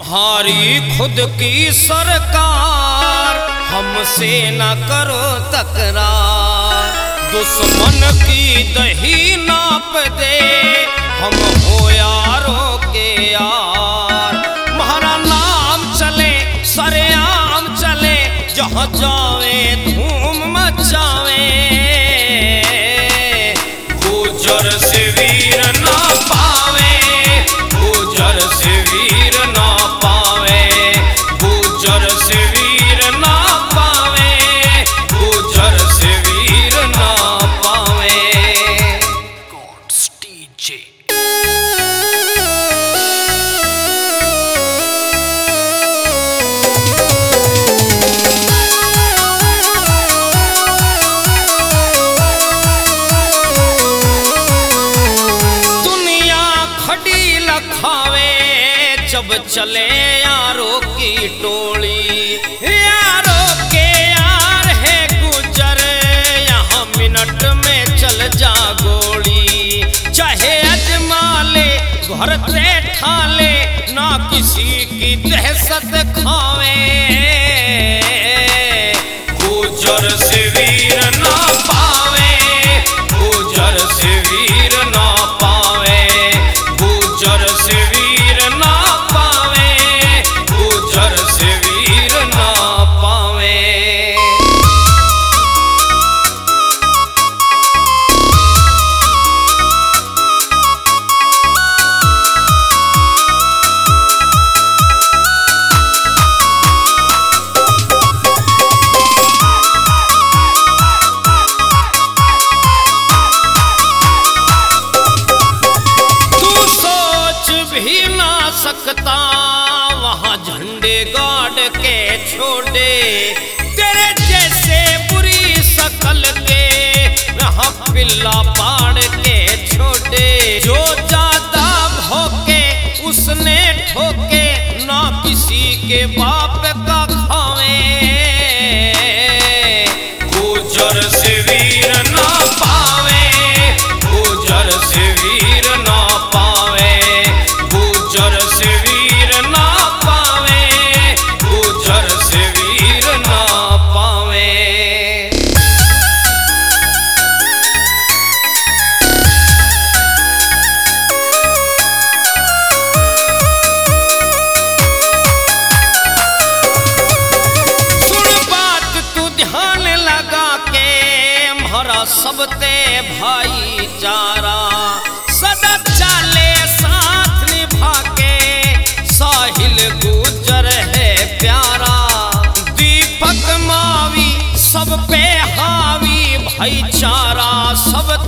हारी खुद की सरकार, हमसे न करो तकरार। दुश्मन की दही नाप दे, हम हो यारों के यार। हमारा नाम चले सरेआम चले, जहाँ जावे धूम मचावे। गुजर से वीर ना पावे, गुजर से वीर ना पावे, गुजर से वीर ना पावे, गुजर से वीर ना पावे। गॉड्स डीजे जब चले यारों की टोली। यारों के यार है गुजर, यहाँ मिनट में चल जा गोली। चाहे अजमा ले घर से ठाले, ना किसी की दहशत खावे। गुजर से वीर ना पावे, गुजर से वीर ना पावे, गुजर से वीर ना पावे, गुजर से वीर ना पावे। भी ना सकता वहाँ झंडे गाड़ के छोड़े, तेरे जैसे बुरी शकल के यहाँ पिल्ला पाड़ के छोड़े। जो ज्यादा भौके उसने ठोके, ना किसी के बाप का खावे। गुजर से वीर ना पावे, गुजर से वीर ना पावे, गुजर से वीर ना पावे, गुजर से वीर ना पावे। सुन बात तू ध्यान लगा के, हमारा सबते भाईचारा सदा चले साथ निभा के। साहिल गुजर है प्यारा, दीपक मावी सब पे हावी, भाईचारा सब